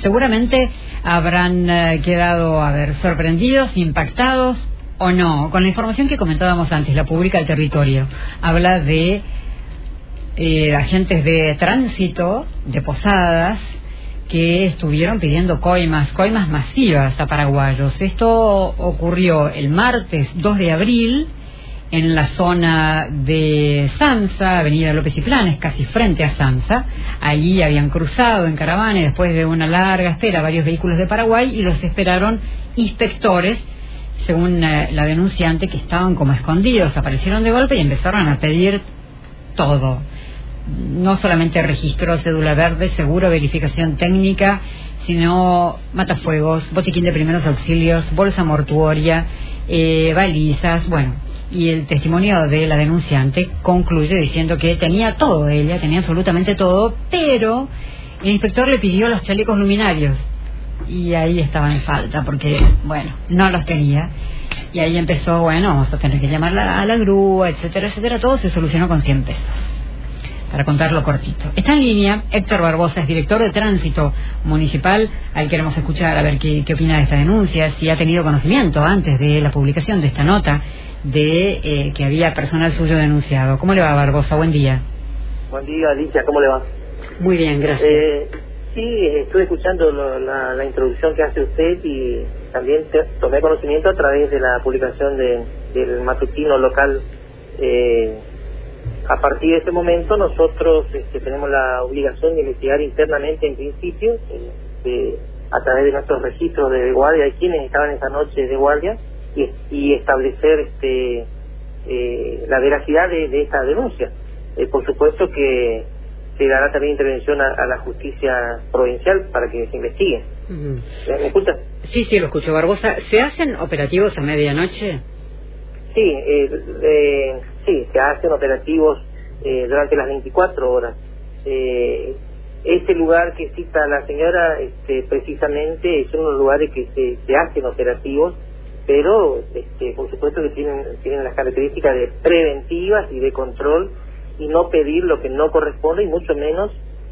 seguramente habrán quedado, sorprendidos, impactados o no. Con la información que comentábamos antes, la publica El Territorio. Habla de agentes de tránsito, de Posadas, que estuvieron pidiendo coimas masivas a paraguayos. Esto ocurrió el martes 2 de abril en la zona de Sansa, Avenida López y Planes, casi frente a Sansa. Allí habían cruzado en caravana y después de una larga espera varios vehículos de Paraguay y los esperaron inspectores, según la denunciante, que estaban como escondidos. Aparecieron de golpe y empezaron a pedir todo. No solamente registro, cédula verde, seguro, verificación técnica, sino matafuegos, botiquín de primeros auxilios, bolsa mortuoria, balizas, bueno. Y el testimonio de la denunciante concluye diciendo que tenía todo, ella tenía absolutamente todo, pero el inspector le pidió los chalecos luminarios y ahí estaban en falta porque, bueno, no los tenía. Y ahí empezó, bueno, vamos a tener que llamar a la grúa, etcétera, etcétera. Todo se solucionó con 100 pesos. Para contarlo cortito. Está en línea Héctor Barbosa, es director de Tránsito Municipal, al que queremos escuchar a ver qué opina de esta denuncia, si ha tenido conocimiento antes de la publicación de esta nota de que había personal suyo denunciado. ¿Cómo le va, Barbosa? Buen día. Buen día, Alicia, ¿cómo le va? Muy bien, gracias. Sí, estuve escuchando la introducción que hace usted y también tomé conocimiento a través de la publicación del matutino local. A partir de ese momento nosotros tenemos la obligación de investigar internamente en principio, a través de nuestros registros de guardia, de quienes estaban esa noche de guardia, y establecer la veracidad de esta denuncia. Por supuesto que se dará también intervención a la justicia provincial para que se investigue. ¿Me escucha? Sí, lo escucho, Barbosa. ¿Se hacen operativos a medianoche? Sí, sí, se hacen operativos durante las 24 horas. Este lugar que cita la señora, precisamente, es uno de los lugares que se hacen operativos, pero por supuesto que tienen las características de preventivas y de control, y no pedir lo que no corresponde, y mucho menos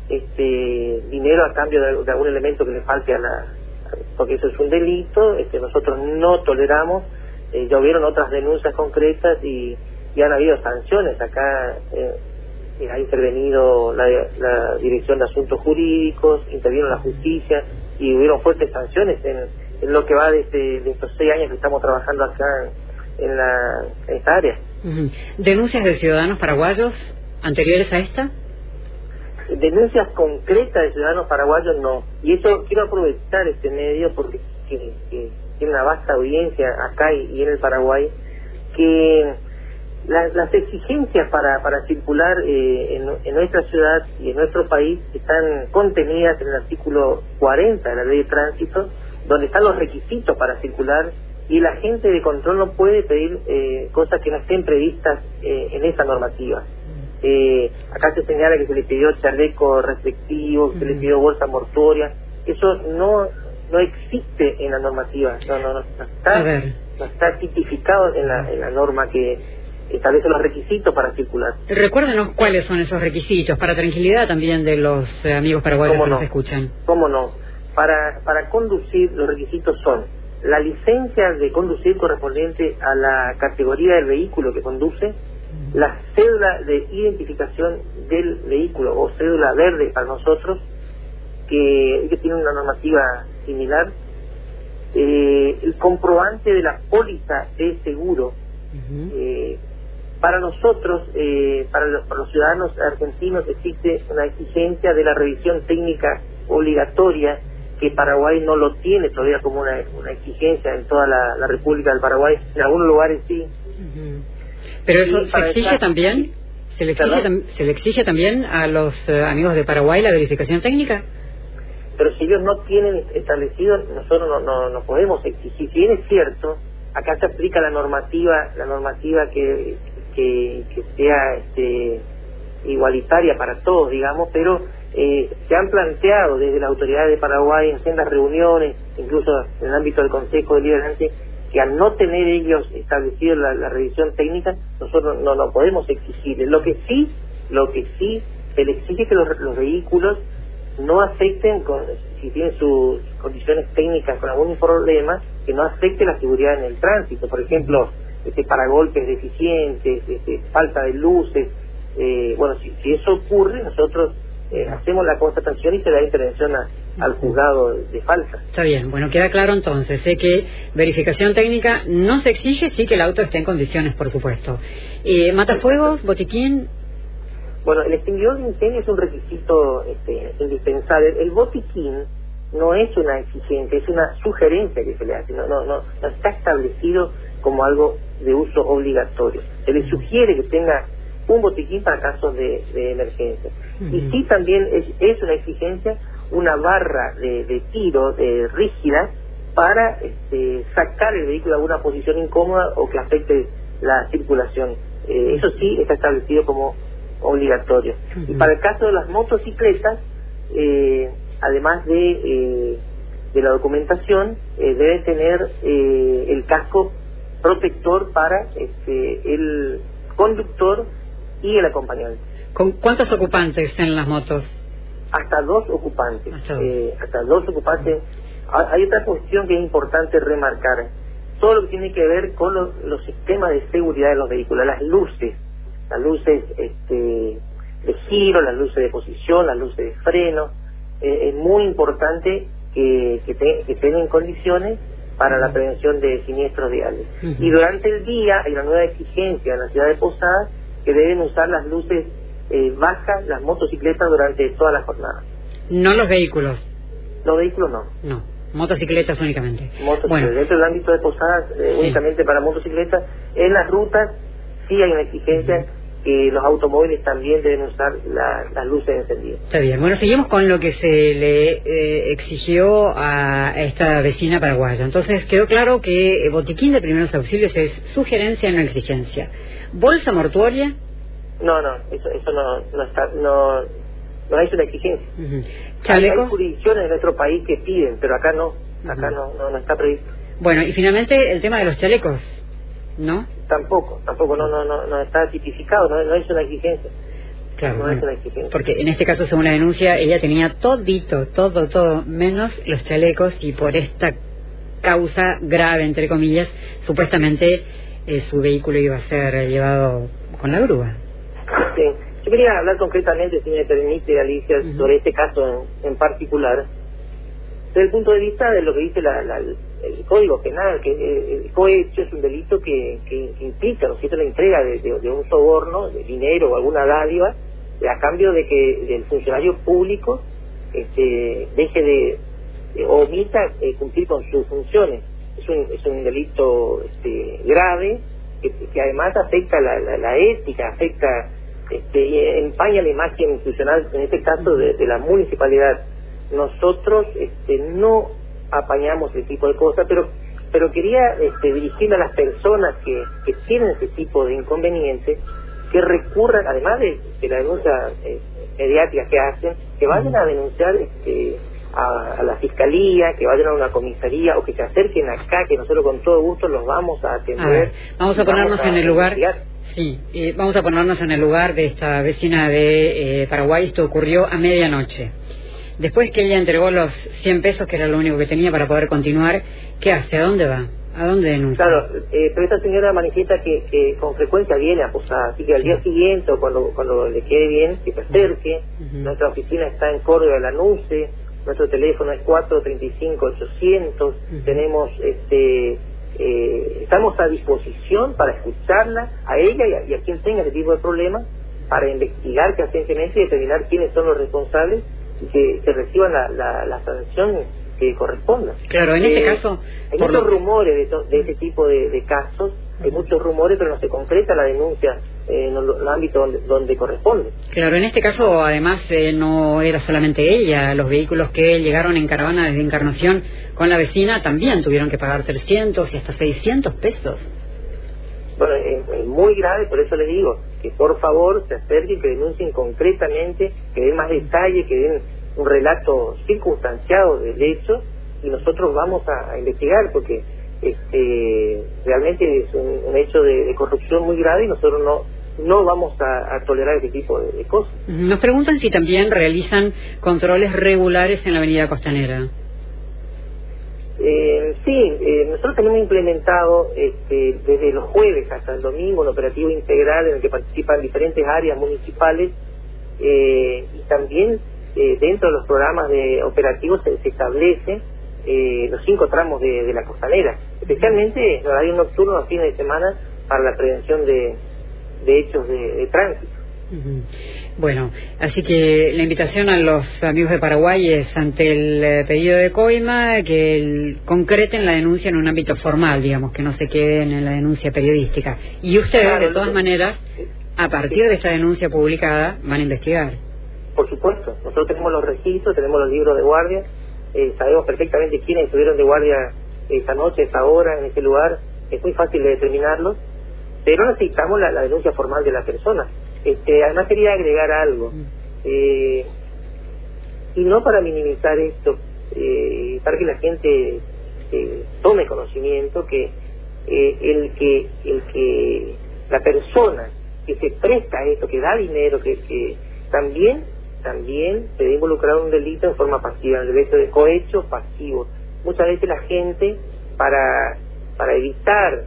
dinero a cambio de algún elemento que le falte porque eso es un delito. Nosotros no toleramos. Ya hubieron otras denuncias concretas y han habido sanciones. Acá ha intervenido la Dirección de Asuntos Jurídicos, intervino la justicia y hubieron fuertes sanciones en lo que va de estos 6 años que estamos trabajando acá en esta área. ¿Denuncias de ciudadanos paraguayos anteriores a esta? Denuncias concretas de ciudadanos paraguayos no. Y eso quiero aprovechar este medio porque tiene una vasta audiencia acá y en el Paraguay, que las exigencias para circular en nuestra ciudad y en nuestro país están contenidas en el artículo 40 de la Ley de Tránsito, donde están los requisitos para circular, y la gente de control no puede pedir cosas que no estén previstas en esa normativa. Acá se señala que se le pidió chaleco reflectivo, que se le pidió bolsa mortuoria. Eso no existe en la normativa, no está tipificado en la norma que establece los requisitos para circular. Recuérdenos cuáles son esos requisitos, para tranquilidad también de los amigos paraguayos que nos escuchan. ¿Cómo no? Para conducir, los requisitos son la licencia de conducir correspondiente a la categoría del vehículo que conduce, la cédula de identificación del vehículo o cédula verde para nosotros, que tiene una normativa similar, el comprobante de la póliza de seguro. Para nosotros, para los ciudadanos argentinos, existe una exigencia de la revisión técnica obligatoria, que Paraguay no lo tiene todavía como una exigencia en toda la República del Paraguay. En algunos lugares sí. Pero eso se exige también. ¿Se le exige también a los amigos de Paraguay la verificación técnica? Pero si ellos no tienen establecido, nosotros no podemos exigir. Si bien es cierto, acá se aplica la normativa que sea igualitaria para todos, digamos, pero se han planteado desde la autoridad de Paraguay en sendas reuniones, incluso en el ámbito del Consejo Deliberante, que al no tener ellos establecido la revisión técnica, nosotros no podemos exigirles. Lo que sí se le exige que los vehículos no afecten, si tienen sus condiciones técnicas con algún problema, que no afecte la seguridad en el tránsito. Por ejemplo, paragolpes deficientes, falta de luces. Bueno, si eso ocurre, nosotros hacemos la constatación y se da intervención al juzgado de falta. Está bien, bueno, queda claro entonces. Sé que verificación técnica no se exige, sí que el auto esté en condiciones, por supuesto. ¿Matafuegos, botiquín? Bueno, el extinguidor de incendio es un requisito indispensable. El botiquín no es una exigencia, es una sugerencia que se le hace. No está establecido como algo de uso obligatorio. Se le sugiere que tenga un botiquín para casos de emergencia. Y sí también es una exigencia una barra de tiro rígida para sacar el vehículo de alguna posición incómoda o que afecte la circulación. Eso sí está establecido como obligatorio. Y para el caso de las motocicletas, además de la documentación, debe tener el casco protector para el conductor y el acompañante. ¿Con cuántos ocupantes en las motos? Hasta 2 ocupantes. Hasta 2 ocupantes. Hay otra cuestión que es importante remarcar. Todo lo que tiene que ver con los sistemas de seguridad de los vehículos, las luces de giro, las luces de posición, las luces de freno. Es muy importante que estén en condiciones para la prevención de siniestros viales. Y durante el día hay una nueva exigencia en la ciudad de Posadas que deben usar las luces bajas, las motocicletas durante toda la jornada. No los vehículos. Los vehículos no. No, motocicletas únicamente. Bueno. Dentro del ámbito de Posadas, únicamente para motocicletas. En las rutas sí hay una exigencia que los automóviles también deben usar las luces encendidas. Está bien. Bueno, seguimos con lo que se le exigió a esta vecina paraguaya. Entonces quedó claro que botiquín de primeros auxilios es sugerencia, no exigencia. ¿Bolsa mortuoria? No, eso no es una exigencia. ¿Chalecos? Hay jurisdicciones en nuestro país que piden, pero acá no está previsto. Bueno, y finalmente el tema de los chalecos, ¿no? Tampoco no está tipificado, no es una exigencia. Claro, no es una exigencia. Porque en este caso, según la denuncia, ella tenía todo, menos los chalecos, y por esta causa grave, entre comillas, supuestamente su vehículo iba a ser llevado con la grúa. Sí. Yo quería hablar concretamente, si me permite, Alicia, sobre este caso en particular, desde el punto de vista de lo que dice el Código Penal, que el cohecho es un delito que implica, ¿no es cierto?, la entrega de un soborno, de dinero o alguna dádiva, a cambio de que el funcionario público deje o omita cumplir con sus funciones. Es un delito grave que además afecta la ética, afecta empaña la imagen institucional, en este caso de la municipalidad. Nosotros no apañamos ese tipo de cosas, pero quería dirigirme a las personas que tienen ese tipo de inconvenientes, que recurran, además de la denuncia mediática que hacen, que vayan a denunciar a la fiscalía, que vayan a una comisaría o que se acerquen acá, que nosotros con todo gusto los vamos a atender. A ver, vamos a ponernos en el lugar. Sí, vamos a ponernos en el lugar de esta vecina de Paraguay. Esto ocurrió a medianoche. Después que ella entregó los 100 pesos, que era lo único que tenía para poder continuar, ¿qué hace? ¿A dónde va? ¿A dónde denuncia? Claro, pero esta señora manifiesta que con frecuencia viene a Posadas, así que al día siguiente o cuando le quede bien, que se acerque. Nuestra oficina está en Córdoba de Lanuse, nuestro teléfono es 435-800, tenemos estamos a disposición para escucharla, a ella y a quien tenga este tipo de problemas, para investigar fehacientemente y determinar quiénes son los responsables y que reciban la sanción que corresponda. Claro, en este caso... Hay muchos rumores de este tipo de casos, hay muchos rumores, pero no se concreta la denuncia en el ámbito donde corresponde. Claro, en este caso, además, no era solamente ella. Los vehículos que llegaron en caravana desde Encarnación con la vecina también tuvieron que pagar 300 y hasta 600 pesos. Bueno, es muy grave, por eso les digo que por favor se acerquen, que denuncien concretamente, que den más detalle, que den un relato circunstanciado del hecho, y nosotros vamos a investigar, porque realmente es un hecho de corrupción muy grave, y nosotros no vamos a tolerar este tipo de cosas. Nos preguntan si también realizan controles regulares en la avenida Costanera. Sí, nosotros tenemos implementado desde los jueves hasta el domingo un operativo integral en el que participan diferentes áreas municipales y también dentro de los programas de operativos se establece los 5 tramos de la Costanera, especialmente en horario nocturno a fines de semana para la prevención de hechos de tránsito. Bueno, así que la invitación a los amigos de Paraguay es, ante el pedido de Coima, que concreten la denuncia en un ámbito formal, digamos, que no se queden en la denuncia periodística. Y ustedes, claro, de todas maneras, a partir de esta denuncia publicada, van a investigar. Por supuesto, nosotros tenemos los registros, tenemos los libros de guardia, sabemos perfectamente quiénes estuvieron de guardia esta noche, esta hora, en ese lugar, es muy fácil de determinarlos, pero necesitamos la denuncia formal de la persona. Además quería agregar algo, y no para minimizar esto, para que la gente tome conocimiento que la persona que se presta a esto, que da dinero, que también se debe involucrar en un delito en forma pasiva, en el delito de cohecho pasivo. Muchas veces la gente para evitar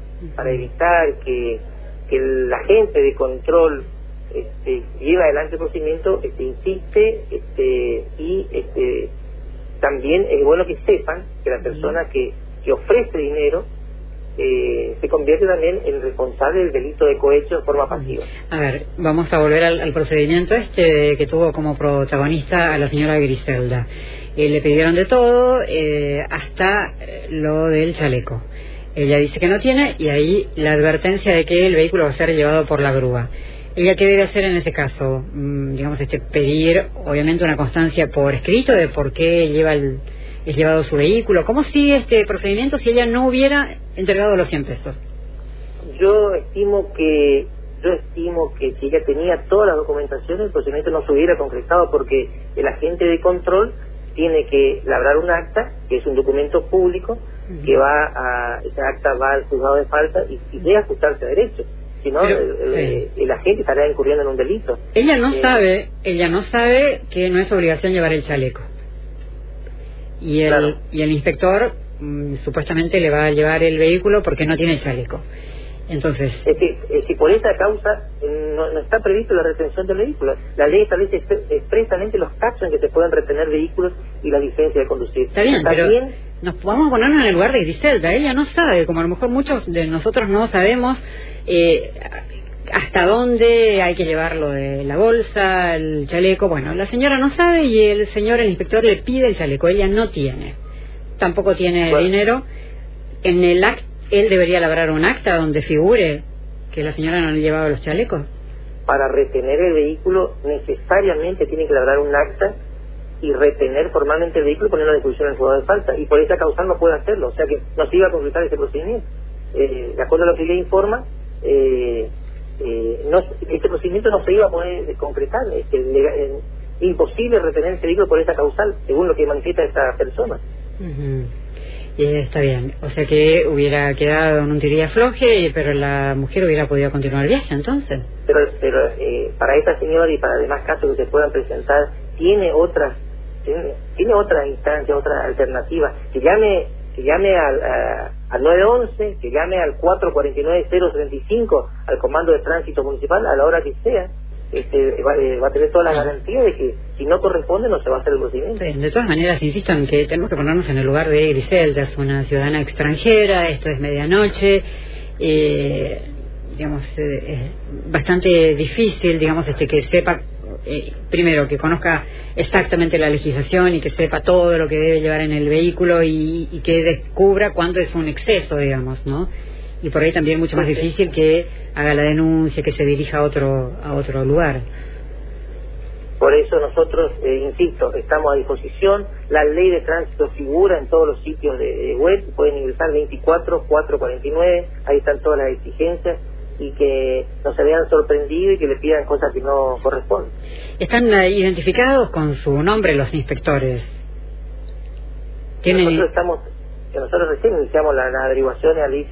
que la gente de control lleva adelante el procedimiento, insiste, y también es bueno que sepan que la persona que ofrece dinero se convierte también en responsable del delito de cohecho de forma pasiva. A ver, vamos a volver al procedimiento que tuvo como protagonista a la señora Griselda. Le pidieron de todo, hasta lo del chaleco. Ella dice que no tiene, y ahí la advertencia de que el vehículo va a ser llevado por la grúa. ¿Ella qué debe hacer en ese caso? Digamos, pedir, obviamente, una constancia por escrito de por qué es llevado su vehículo. ¿Cómo sigue este procedimiento si ella no hubiera entregado los 100 pesos? Yo estimo que si ella tenía toda la documentación, el procedimiento no se hubiera concretado, porque el agente de control tiene que labrar un acta, que es un documento público, que ese acta va al juzgado de falta y debe ajustarse a derecho. Si no, el agente estará incurriendo en un delito. Ella no sabe que no es obligación llevar el chaleco. Y el inspector supuestamente le va a llevar el vehículo porque no tiene chaleco. Entonces, si por esa causa no está previsto la retención del vehículo. La ley establece expresamente los casos en que se pueden retener vehículos y la licencia de conducir. Está bien, pero nos vamos a ponernos en el lugar de Griselda. Ella no sabe, como a lo mejor muchos de nosotros no sabemos hasta dónde hay que llevarlo de la bolsa, el chaleco. Bueno, la señora no sabe y el inspector le pide el chaleco. Ella no tiene, tampoco tiene dinero. En el acta, él debería labrar un acta donde figure que la señora no le llevaba los chalecos. Para retener el vehículo necesariamente tiene que labrar un acta y retener formalmente el vehículo y ponerlo a disposición del juzgado de falta, y por esa causa no puede hacerlo, o sea que no se iba a concretar ese procedimiento. De acuerdo a lo que ella informa, este procedimiento no se iba a poder concretar. Imposible retener ese vehículo por esa causal, según lo que manifiesta esta persona. Está bien, o sea que hubiera quedado en un tiriafloje, pero la mujer hubiera podido continuar el viaje entonces. Pero para esta señora y para demás casos que se puedan presentar, tiene otra instancia, otra alternativa. Que llame al 911, que llame al 449-035, al comando de tránsito municipal, a la hora que sea. Va a tener toda la garantía de que si no corresponde no se va a hacer el procedimiento. Sí, de todas maneras, insisto en que tenemos que ponernos en el lugar de Griselda. Es una ciudadana extranjera, esto es medianoche, digamos, es bastante difícil, digamos, que sepa, primero, que conozca exactamente la legislación y que sepa todo lo que debe llevar en el vehículo y que descubra cuándo es un exceso, digamos, ¿no? Y por ahí también mucho más difícil que haga la denuncia, que se dirija a otro lugar. Por eso nosotros, insisto, estamos a disposición. La ley de tránsito figura en todos los sitios de web, pueden ingresar 24-449, ahí están todas las exigencias, y que no se vean sorprendidos y que le pidan cosas que no corresponden. ¿Están identificados con su nombre los inspectores? Nosotros recién iniciamos las averiguaciones, Alicia,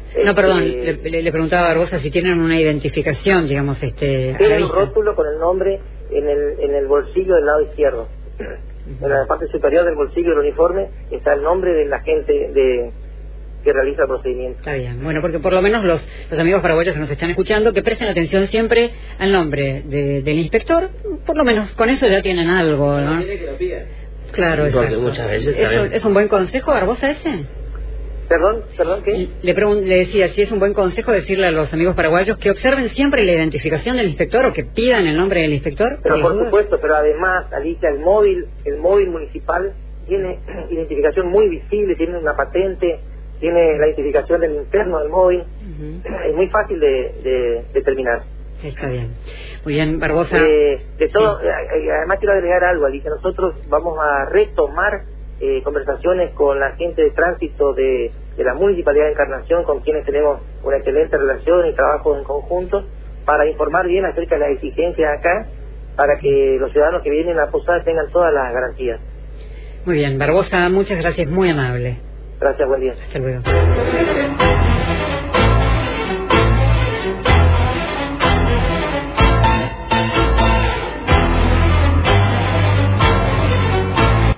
No, perdón, le preguntaba a Barbosa si tienen una identificación, digamos, Tiene un rótulo con el nombre en el bolsillo del lado izquierdo. En la parte superior del bolsillo del uniforme está el nombre del agente que realiza el procedimiento. Está bien, bueno, porque por lo menos los amigos paraguayos que nos están escuchando, que presten atención siempre al nombre del inspector, por lo menos con eso ya tienen algo, ¿no? Claro, porque muchas veces ¿Es un buen consejo, Barbosa, ese? Perdón, ¿qué? Le decía si es un buen consejo decirle a los amigos paraguayos que observen siempre la identificación del inspector o que pidan el nombre del inspector. Pero por supuesto, pero además, Alicia, el móvil municipal tiene identificación muy visible, tiene una patente, tiene la identificación del interno del móvil. Es muy fácil de determinar. Está bien. Muy bien, Barbosa. Además quiero agregar algo, Alicia. Nosotros vamos a retomar conversaciones con la gente de tránsito de la Municipalidad de Encarnación, con quienes tenemos una excelente relación y trabajo en conjunto, para informar bien acerca de las exigencias acá, para que los ciudadanos que vienen a la posada tengan todas las garantías. Muy bien, Barbosa, muchas gracias, muy amable. Gracias, buen día. Hasta luego.